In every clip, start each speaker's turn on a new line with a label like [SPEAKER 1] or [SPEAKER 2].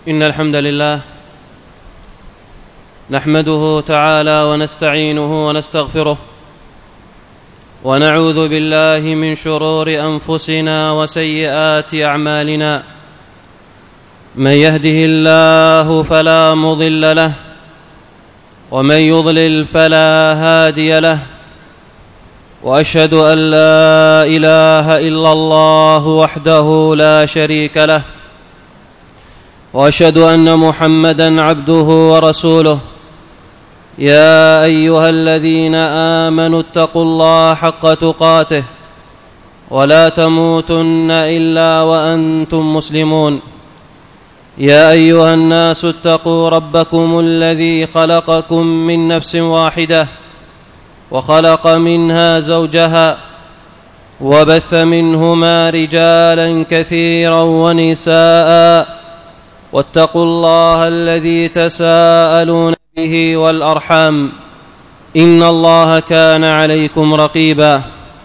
[SPEAKER 1] إن الحمد لله نحمده تعالى ونستعينه ونستغفره ونعوذ بالله من شرور أنفسنا وسيئات أعمالنا. من يهده الله فلا مضل له ومن يضلل فلا هادي له، وأشهد أن لا إله إلا الله وحده لا شريك له، وأشهد أن محمدًا عبده ورسوله. يا أيها الذين آمنوا اتقوا الله حق تقاته ولا تموتن إلا وأنتم مسلمون. يا أيها الناس اتقوا ربكم الذي خلقكم من نفس واحدة وخلق منها زوجها وبث منهما رجالا كثيرا ونساء، واتقوا الله الذي تساءلون به والأرحام إن الله كان عليكم رقيبا.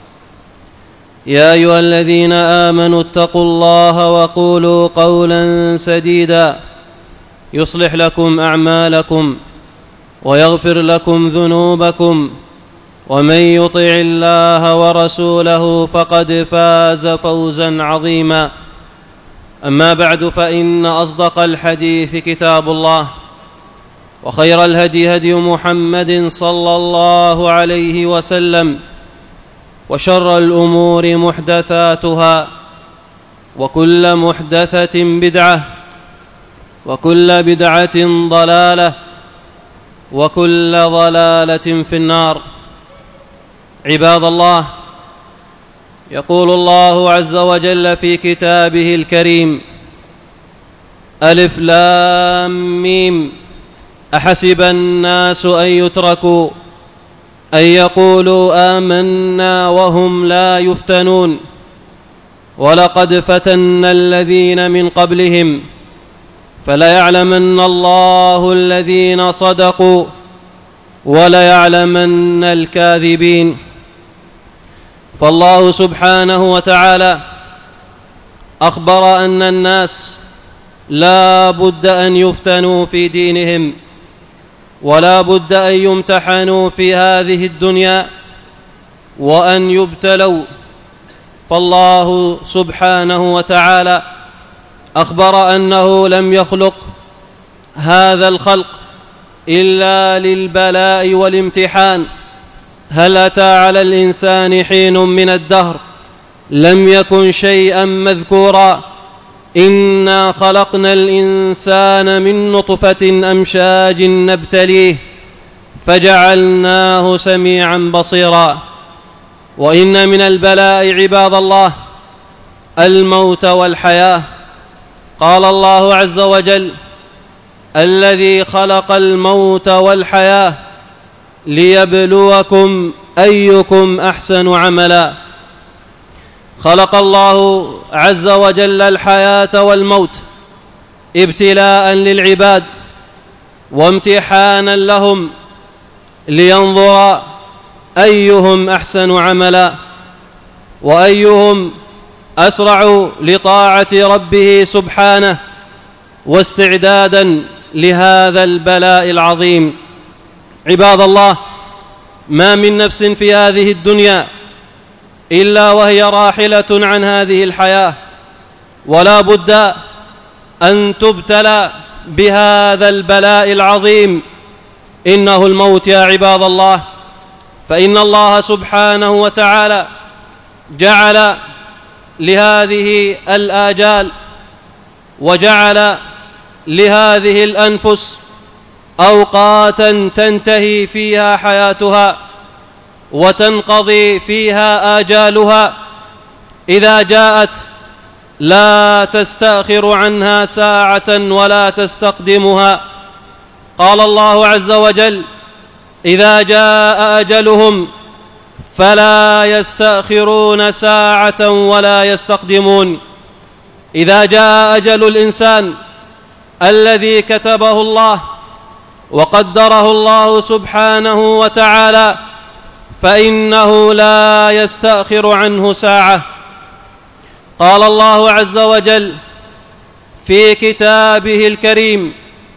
[SPEAKER 1] يا أيها الذين آمنوا اتقوا الله وقولوا قولا سديدا يصلح لكم أعمالكم ويغفر لكم ذنوبكم، ومن يطع الله ورسوله فقد فاز فوزا عظيما. أما بعد، فإن أصدق الحديث كتاب الله، وخير الهدي هدي محمد صلى الله عليه وسلم، وشر الأمور محدثاتها، وكل محدثة بدعة، وكل بدعة ضلالة، وكل ضلالة في النار. عباد الله، يقول الله عز وجل في كتابه الكريم: ألف لام ميم، أحسب الناس أن يتركوا أن يقولوا آمنا وهم لا يفتنون، ولقد فتنا الذين من قبلهم فليعلمن الله الذين صدقوا وليعلمن الكاذبين. فالله سبحانه وتعالى أخبر أن الناس لا بد أن يفتنوا في دينهم، ولا بد أن يمتحنوا في هذه الدنيا وأن يبتلوا. فالله سبحانه وتعالى أخبر أنه لم يخلق هذا الخلق إلا للبلاء والامتحان. هل أتى على الإنسان حين من الدهر لم يكن شيئا مذكورا؟ إنا خلقنا الإنسان من نطفة أمشاج نبتليه فجعلناه سميعا بصيرا. وإن من البلاء عباد الله الموت والحياة. قال الله عز وجل: الذي خلق الموت والحياة ليبلوكم أيكم أحسن عملا. خلق الله عز وجل الحياة والموت ابتلاء للعباد وامتحانا لهم لينظر أيهم أحسن عملا وأيهم أسرع لطاعة ربه سبحانه، واستعدادا لهذا البلاء العظيم. عباد الله، ما من نفس في هذه الدنيا إلا وهي راحلة عن هذه الحياة، ولا بد أن تبتلى بهذا البلاء العظيم، إنه الموت يا عباد الله. فإن الله سبحانه وتعالى جعل لهذه الآجال وجعل لهذه الأنفس أوقاتا تنتهي فيها حياتها وتنقضي فيها آجالها. إذا جاءت لا تستأخر عنها ساعة ولا تستقدمها. قال الله عز وجل: إذا جاء أجلهم فلا يستأخرون ساعة ولا يستقدمون. إذا جاء أجل الإنسان الذي كتبه الله وقدره الله سبحانه وتعالى فإنه لا يستأخر عنه ساعة. قال الله عز وجل في كتابه الكريم: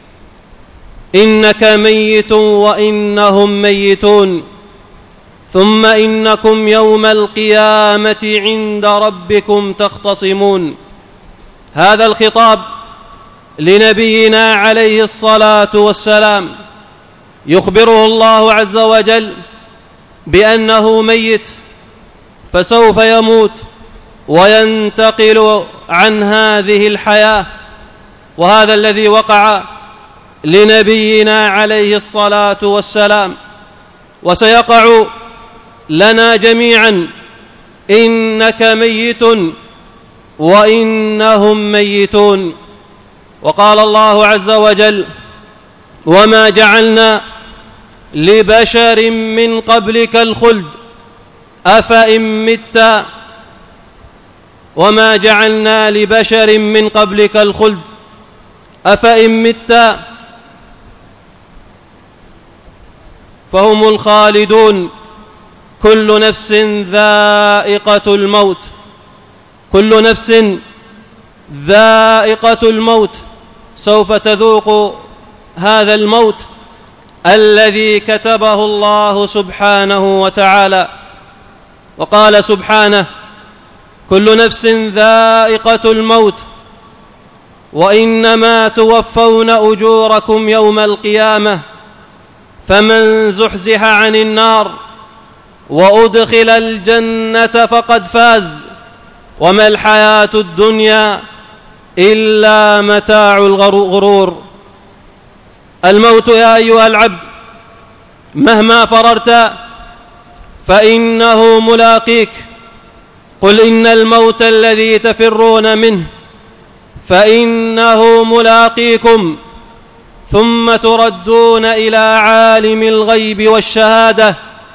[SPEAKER 1] إنك ميت وإنهم ميتون ثم إنكم يوم القيامة عند ربكم تختصمون. هذا الخطاب لنبينا عليه الصلاة والسلام، يخبره الله عز وجل بأنه ميت، فسوف يموت وينتقل عن هذه الحياة. وهذا الذي وقع لنبينا عليه الصلاة والسلام، وسيقع لنا جميعا: إنك ميت وإنهم ميتون. وقال الله عز وجل: وما جعلنا لبشر من قبلك الخلد أفإن مت وما جعلنا لبشر من قبلك الخلد أفإن مت فهم الخالدون كل نفس ذائقة الموت. كل نفس ذائقة الموت، سوف تذوق هذا الموت الذي كتبه الله سبحانه وتعالى. وقال سبحانه: كل نفس ذائقة الموت وإنما توفون أجوركم يوم القيامة فمن زحزح عن النار وأدخل الجنة فقد فاز وما الحياة الدنيا إلا متاع الغرور. الموت يا أيها العبد مهما فررت فإنه ملاقيك. قل إن الموت الذي تفرون منه فإنه ملاقيكم ثم تردون إلى عالم الغيب والشهادة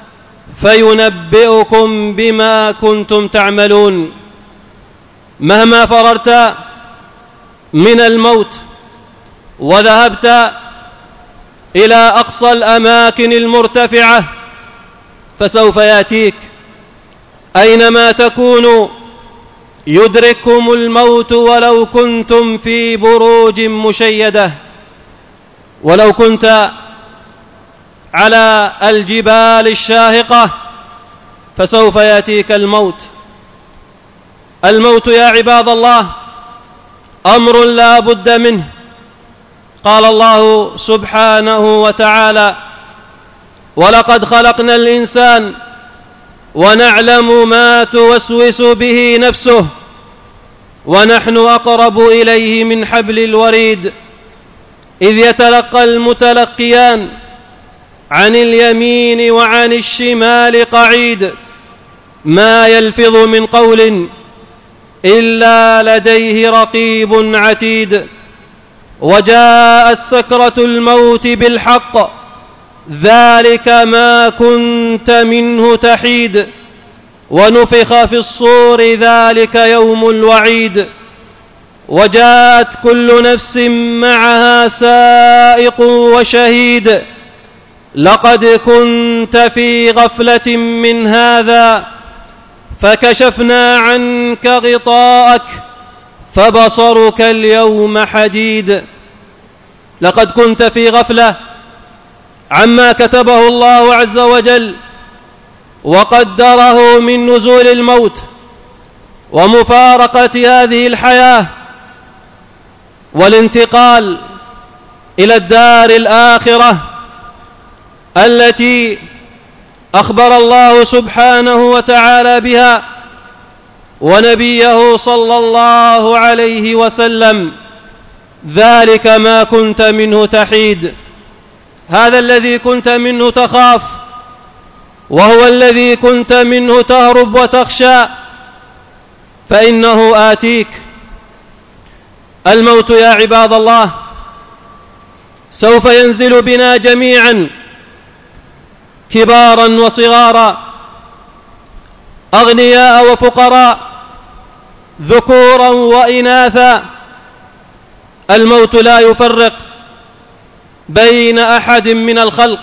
[SPEAKER 1] فينبئكم بما كنتم تعملون. مهما فررت من الموت وذهبت إلى أقصى الأماكن المرتفعة فسوف يأتيك. أينما تكونوا يدرككم الموت ولو كنتم في بروج مشيدة، ولو كنت على الجبال الشاهقة فسوف يأتيك الموت. الموت يا عباد الله أمر لا بد منه. قال الله سبحانه وتعالى: ولقد خلقنا الإنسان ونعلم ما توسوس به نفسه ونحن أقرب إليه من حبل الوريد إذ يتلقى المتلقيان عن اليمين وعن الشمال قعيد ما يلفظ من قول إلا لديه رقيب عتيد. وجاءت سكرة الموت بالحق ذلك ما كنت منه تحيد ونفخ في الصور ذلك يوم الوعيد. وجاءت كل نفس معها سائق وشهيد لقد كنت في غفلة من هذا فكشفنا عنك غطاءك فبصرك اليوم حديد. لقد كنت في غفلة عما كتبه الله عز وجل وقدره من نزول الموت ومفارقة هذه الحياة والانتقال إلى الدار الآخرة التي أخبر الله سبحانه وتعالى بها ونبيه صلى الله عليه وسلم: ذلك ما كنت منه تحيد. هذا الذي كنت منه تخاف وهو الذي كنت منه تهرب وتخشى فإنه آتيك. الموت يا عباد الله سوف ينزل بنا جميعا كبارا وصغارا، أغنياء وفقراء، ذكورا وإناثا. الموت لا يفرق بين أحد من الخلق.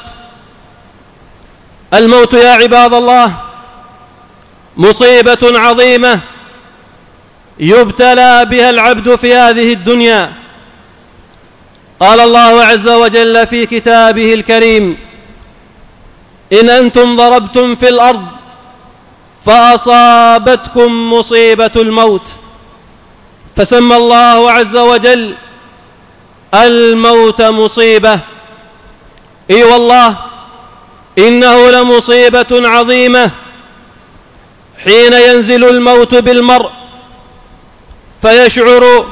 [SPEAKER 1] الموت يا عباد الله مصيبة عظيمة يبتلى بها العبد في هذه الدنيا. قال الله عز وجل في كتابه الكريم: إن أنتم ضربتم في الأرض فأصابتكم مصيبة الموت، فسمى الله عز وجل الموت مصيبة. إي والله إنه لمصيبة عظيمة حين ينزل الموت بالمرء فيشعر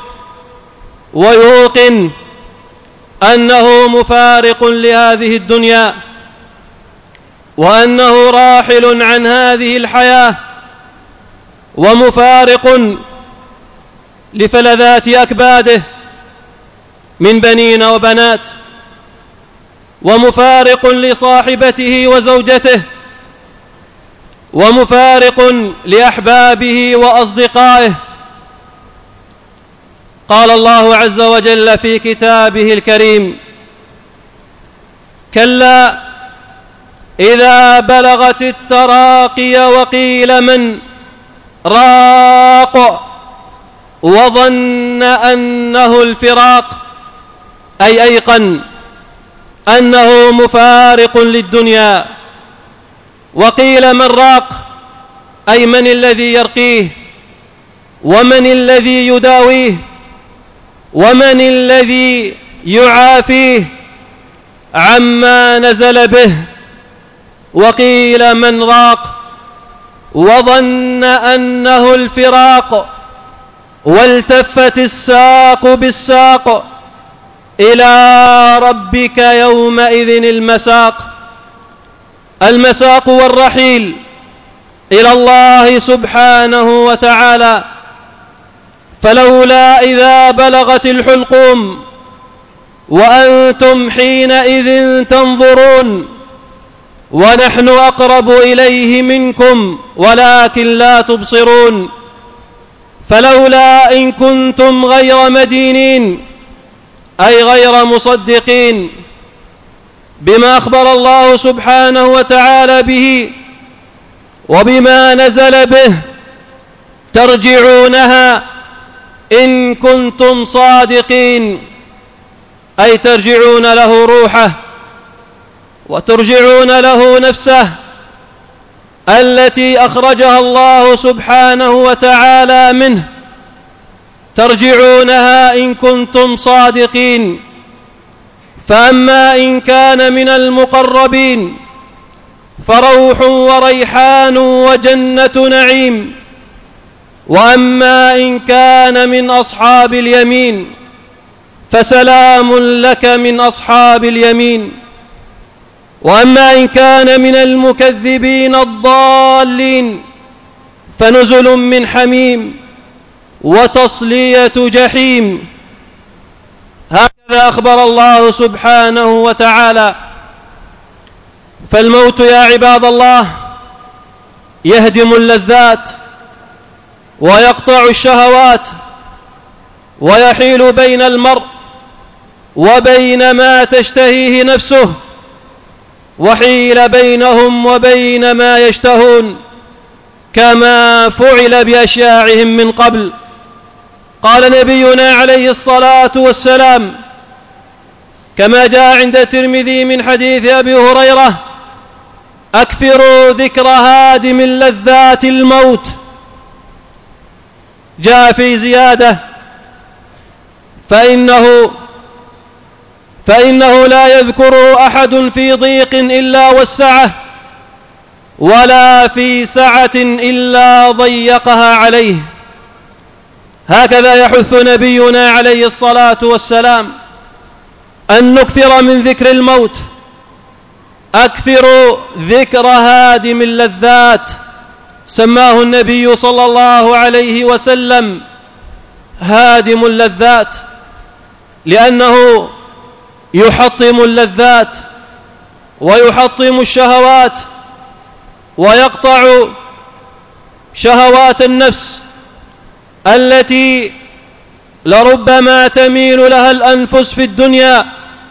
[SPEAKER 1] ويوقن أنه مفارق لهذه الدنيا، وأنه راحل عن هذه الحياة، ومفارق لفلذات أكباده من بنين وبنات، ومفارق لصاحبته وزوجته، ومفارق لأحبابه وأصدقائه. قال الله عز وجل في كتابه الكريم: كلا إذا بلغت التراقي وقيل من راق وظن أنه الفراق، أي أيقن أنه مفارق للدنيا. وقيل من راق، أي من الذي يرقيه، ومن الذي يداويه، ومن الذي يعافيه عما نزل به. وقيل من راق وظن أنه الفراق، والتفت الساق بالساق، إلى ربك يومئذ المساق. المساق والرحيل إلى الله سبحانه وتعالى. فلولا إذا بلغت الحلقوم وأنتم حينئذ تنظرون ونحن أقرب إليه منكم ولكن لا تبصرون. فلولا إن كنتم غير مدينين، أي غير مصدقين بما أخبر الله سبحانه وتعالى به وبما نزل به، ترجعونها إن كنتم صادقين، أي ترجعون له روحه وترجعون له نفسه التي أخرجها الله سبحانه وتعالى منه، ترجعونها إن كنتم صادقين. فأما إن كان من المقربين فروح وريحان وجنة نعيم، وأما إن كان من أصحاب اليمين فسلام لك من أصحاب اليمين. وأما إن كان من المكذبين الضالين فنزل من حميم وتصلية جحيم. هكذا أخبر الله سبحانه وتعالى. فالموت يا عباد الله يهدم اللذات ويقطع الشهوات ويحيل بين المرء وبين ما تشتهيه نفسه، وحيل بينهم وبين ما يشتهون، كما فعل بأشياعهم من قبل. قال نبينا عليه الصلاة والسلام كما جاء عند الترمذي من حديث أبي هريرة: أكثروا ذكر هادم اللذات الموت. جاء في زيادة: فإنه لا يذكر أحد في ضيق إلا وسعه، ولا في سعة إلا ضيقها عليه. هكذا يحث نبينا عليه الصلاة والسلام أن نكثر من ذكر الموت. أكثروا ذكر هادم اللذات، سماه النبي صلى الله عليه وسلم هادم اللذات، لأنه يحطم اللذات ويحطم الشهوات ويقطع شهوات النفس التي لربما تميل لها الأنفس في الدنيا.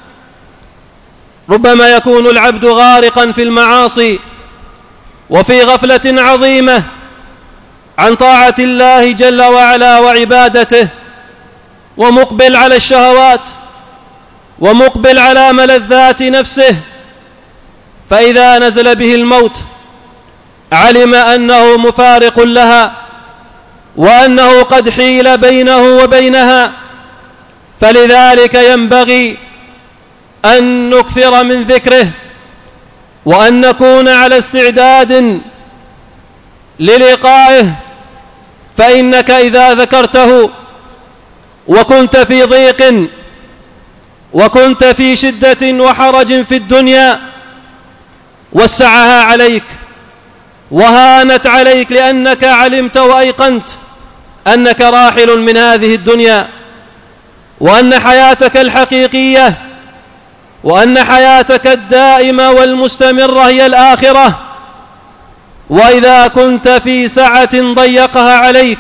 [SPEAKER 1] ربما يكون العبد غارقا في المعاصي وفي غفلة عظيمة عن طاعة الله جل وعلا وعبادته، ومقبل على الشهوات ومقبل على ملذات نفسه، فإذا نزل به الموت علم أنه مفارق لها وأنه قد حيل بينه وبينها. فلذلك ينبغي أن نكثر من ذكره، وأن نكون على استعداد للقائه، فإنك إذا ذكرته وكنت في ضيق وكنت في شدة وحرج في الدنيا وسعها عليك وهانت عليك، لأنك علمت وأيقنت أنك راحل من هذه الدنيا، وأن حياتك الحقيقية وأن حياتك الدائمة والمستمرة هي الآخرة. وإذا كنت في سعة ضيقها عليك،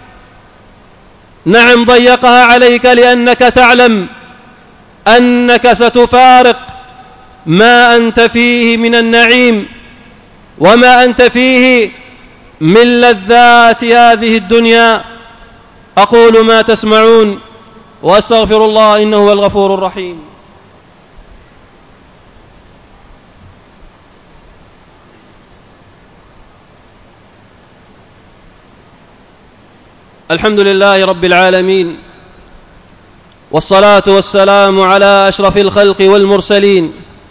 [SPEAKER 1] نعم ضيقها عليك لأنك تعلم أنك ستفارق ما أنت فيه من النعيم وما أنت فيه من لذات هذه الدنيا. أقول ما تسمعون وأستغفر الله إنه هو الغفور الرحيم. الحمد لله رب العالمين، والصلاة والسلام على أشرف الخلق والمرسلين،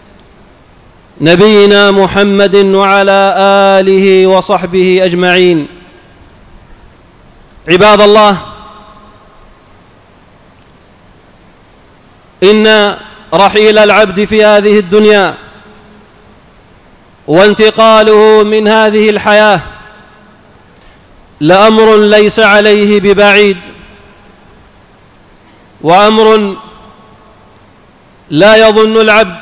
[SPEAKER 1] نبينا محمد وعلى آله وصحبه أجمعين. عباد الله، إن رحيل العبد في هذه الدنيا وانتقاله من هذه الحياة لأمر ليس عليه ببعيد، وأمر لا يظن العبد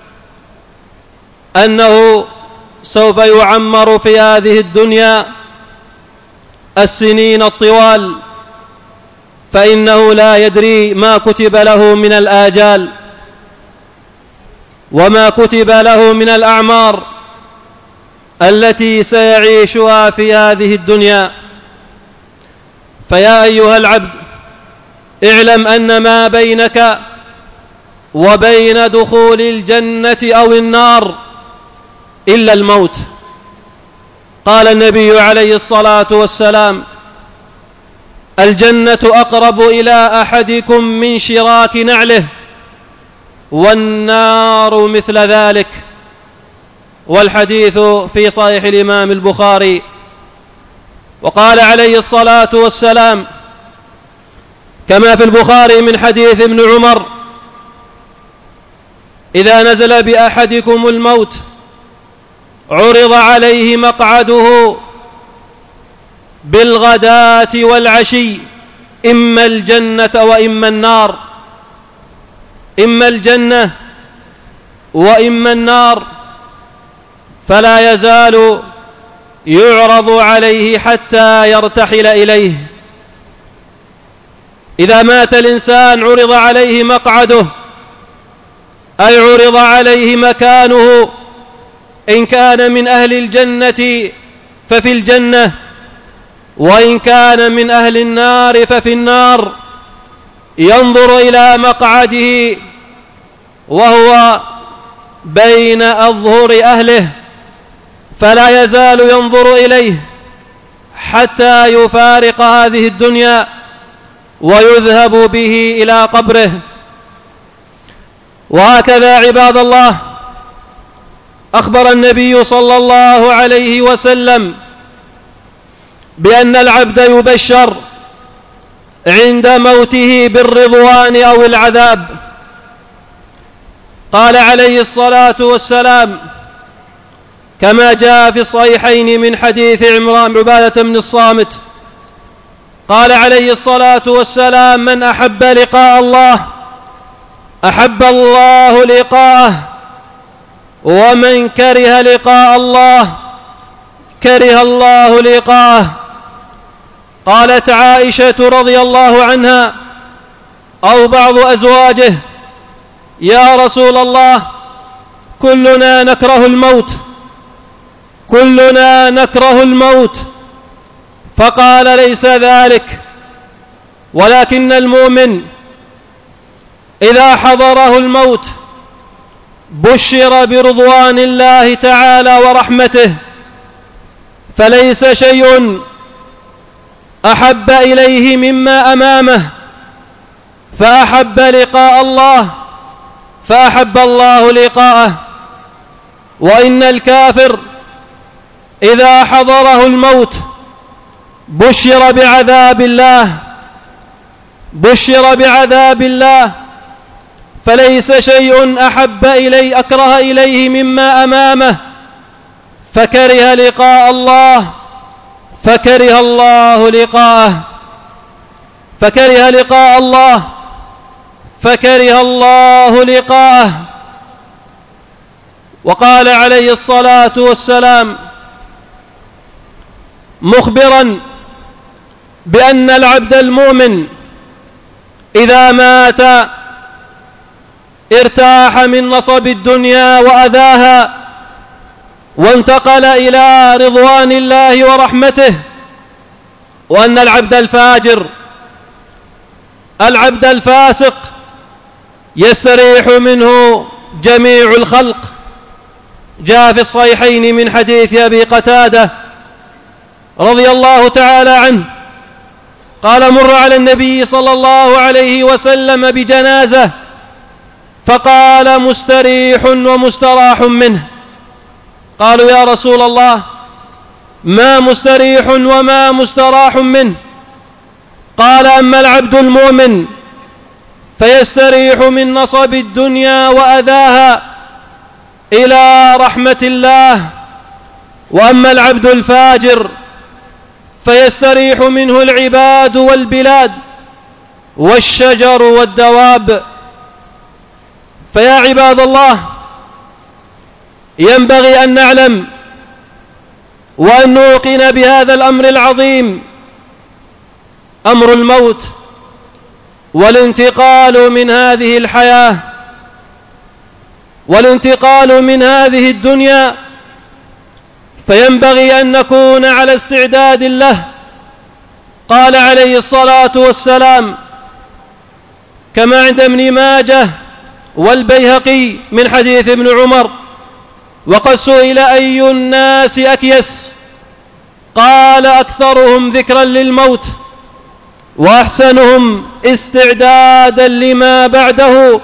[SPEAKER 1] أنه سوف يعمر في هذه الدنيا السنين الطوال، فإنه لا يدري ما كتب له من الآجال وما كتب له من الأعمار التي سيعيشها في هذه الدنيا. فيا أيها العبد، اعلم أن ما بينك وبين دخول الجنة أو النار إلا الموت. قال النبي عليه الصلاة والسلام: الجنة أقرب إلى أحدكم من شراك نعله، والنار مثل ذلك. والحديث في صحيح الإمام البخاري. وقال عليه الصلاة والسلام كما في البخاري من حديث ابن عمر: إذا نزل بأحدكم الموت عرض عليه مقعده بالغداة والعشي، إما الجنة وإما النار، إما الجنة وإما النار، فلا يزال يعرض عليه حتى يرتحل إليه. إذا مات الإنسان عرض عليه مقعده، أي عرض عليه مكانه، إن كان من أهل الجنة ففي الجنة، وإن كان من أهل النار ففي النار. ينظر إلى مقعده وهو بين أظهر أهله، فلا يزال ينظر إليه حتى يفارق هذه الدنيا ويذهب به إلى قبره. وهكذا عباد الله، أخبر النبي صلى الله عليه وسلم بأن العبد يبشر عند موته بالرضوان أو العذاب. قال عليه الصلاة والسلام كما جاء في الصحيحين من حديث عمران عبادة بن الصامت، قال عليه الصلاة والسلام: من أحب لقاء الله أحب الله لقاءه، ومن كره لقاء الله كره الله لقاءه. قالت عائشة رضي الله عنها أو بعض أزواجه: يا رسول الله، كلنا نكره الموت، كلنا نكره الموت، فقال ليس ذلك، ولكن المؤمن إذا حضره الموت بشر برضوان الله تعالى ورحمته، فليس شيء أحب إليه مما أمامه، فأحب لقاء الله فأحب الله لقاءه. وإن الكافر إذا حضره الموت بشر بعذاب الله، فليس شيء أكره إليه مما أمامه، فكره لقاء الله فكره الله لقاءه، فكره لقاء الله فكره الله لقاءه. وقال عليه الصلاة والسلام مخبرا بأن العبد المؤمن إذا مات ارتاح من نصب الدنيا وأذاها، وانتقل إلى رضوان الله ورحمته. وأن العبد الفاجر، العبد الفاسق، يستريح منه جميع الخلق. جاء في الصحيحين من حديث أبي قتادة رضي الله تعالى عنه قال: مر على النبي صلى الله عليه وسلم بجنازة فقال: مستريح ومستراح منه. قالوا: يا رسول الله، ما مستريح وما مستراح منه؟ قال: أما العبد المؤمن فيستريح من نصب الدنيا وأذاها إلى رحمة الله، وأما العبد الفاجر فيستريح منه العباد والبلاد والشجر والدواب. فيا عباد الله، ينبغي أن نعلم وأن نوقن بهذا الأمر العظيم، أمر الموت والانتقال من هذه الحياة والانتقال من هذه الدنيا. فينبغي أن نكون على استعداد له. قال عليه الصلاة والسلام كما عند ابن ماجه والبيهقي من حديث ابن عمر: وقد سئل أي الناس أكيس؟ قال: أكثرهم ذكرا للموت وأحسنهم استعدادا لما بعده.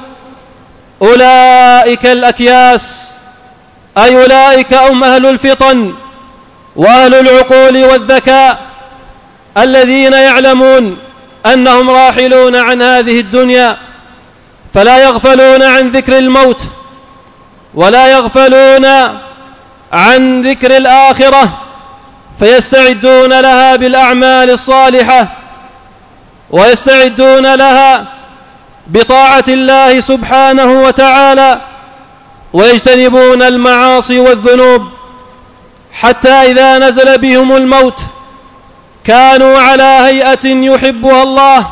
[SPEAKER 1] أولئك الأكياس، أي أولئك هم أهل الفطن وأهل العقول والذكاء، الذين يعلمون أنهم راحلون عن هذه الدنيا، فلا يغفلون عن ذكر الموت ولا يغفلون عن ذكر الآخرة، فيستعدون لها بالأعمال الصالحة، ويستعدون لها بطاعة الله سبحانه وتعالى، ويجتنبون المعاصي والذنوب، حتى إذا نزل بهم الموت كانوا على هيئة يحبها الله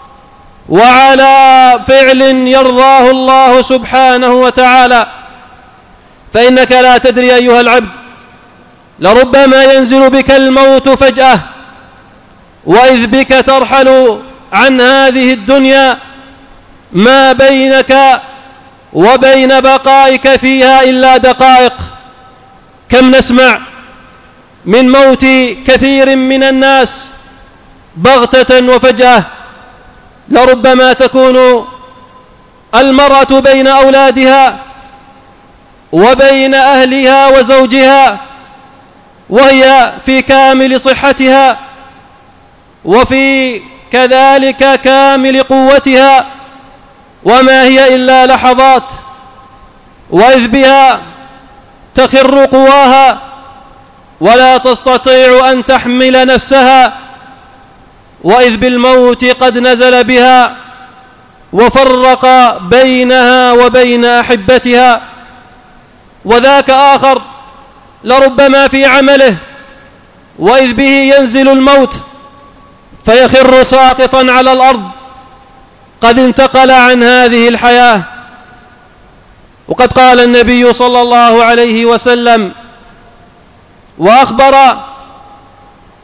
[SPEAKER 1] وعلى فعل يرضاه الله سبحانه وتعالى. فإنك لا تدري أيها العبد، لربما ينزل بك الموت فجأة، وإذ بك ترحل عن هذه الدنيا ما بينك وبين بقائك فيها إلا دقائق. كم نسمع من موت كثير من الناس بغتة وفجأة. لربما تكون المرأة بين أولادها وبين أهلها وزوجها وهي في كامل صحتها وفي كذلك كامل قوتها، وما هي إلا لحظات، وإذ بها تخر قواها ولا تستطيع أن تحمل نفسها، وإذ بالموت قد نزل بها وفرق بينها وبين أحبتها. وذاك آخر لربما في عمله، وإذ به ينزل الموت فيخر ساقطا على الأرض، قد انتقل عن هذه الحياة. وقد قال النبي صلى الله عليه وسلم وأخبر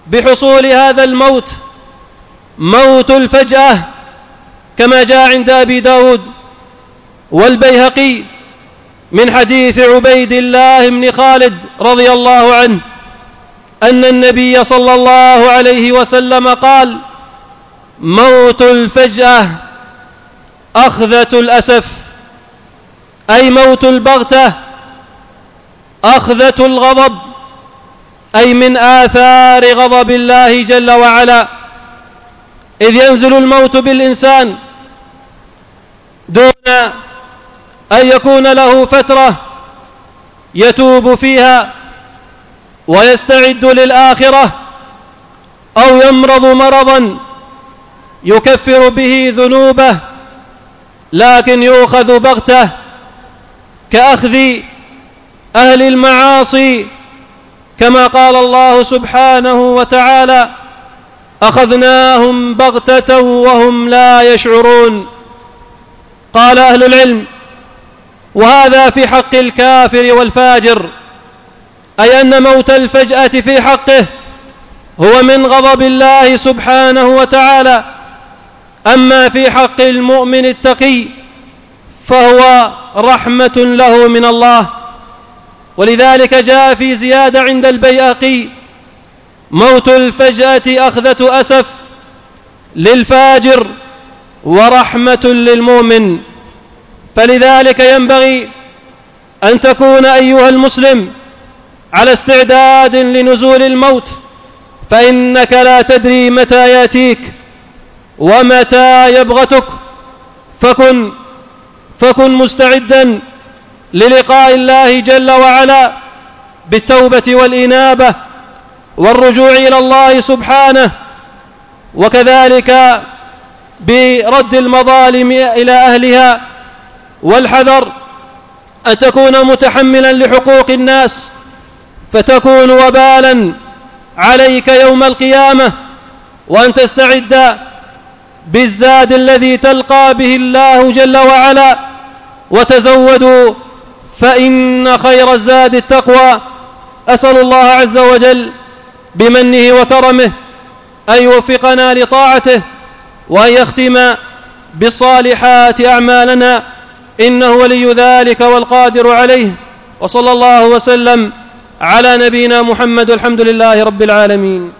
[SPEAKER 1] بحصول هذا الموت موت الفجأة، كما جاء عند أبي داود والبيهقي من حديث عبيد الله بن خالد رضي الله عنه أن النبي صلى الله عليه وسلم قال: موت الفجأة أخذة الأسف، أي موت البغتة، أخذة الغضب، أي من آثار غضب الله جل وعلا، إذ ينزل الموت بالإنسان دون أن يكون له فترة يتوب فيها ويستعد للآخرة، أو يمرض مرضا يكفر به ذنوبه، لكن يؤخذ بغتة كأخذ أهل المعاصي، كما قال الله سبحانه وتعالى: أخذناهم بغتة وهم لا يشعرون. قال أهل العلم: وهذا في حق الكافر والفاجر، أي أن موت الفجأة في حقه هو من غضب الله سبحانه وتعالى، أما في حق المؤمن التقي فهو رحمة له من الله. ولذلك جاء في زيادة عند البيهقي: موت الفجأة أخذة أسف للفاجر ورحمة للمؤمن. فلذلك ينبغي أن تكون أيها المسلم على استعداد لنزول الموت، فإنك لا تدري متى يأتيك ومتى يبغتك، فكن مستعدا للقاء الله جل وعلا بالتوبة والإنابة والرجوع إلى الله سبحانه، وكذلك برد المظالم إلى أهلها، والحذر أن تكون متحملا لحقوق الناس فتكون وبالا عليك يوم القيامة، وأن تستعد بالزاد الذي تلقى به الله جل وعلا. وتزودوا فإن خير الزاد التقوى. أسأل الله عز وجل بمنه وكرمه أن يوفقنا لطاعته وأن يختم بالصالحات أعمالنا، إنه ولي ذلك والقادر عليه. وصلى الله وسلم على نبينا محمد، والحمد لله رب العالمين.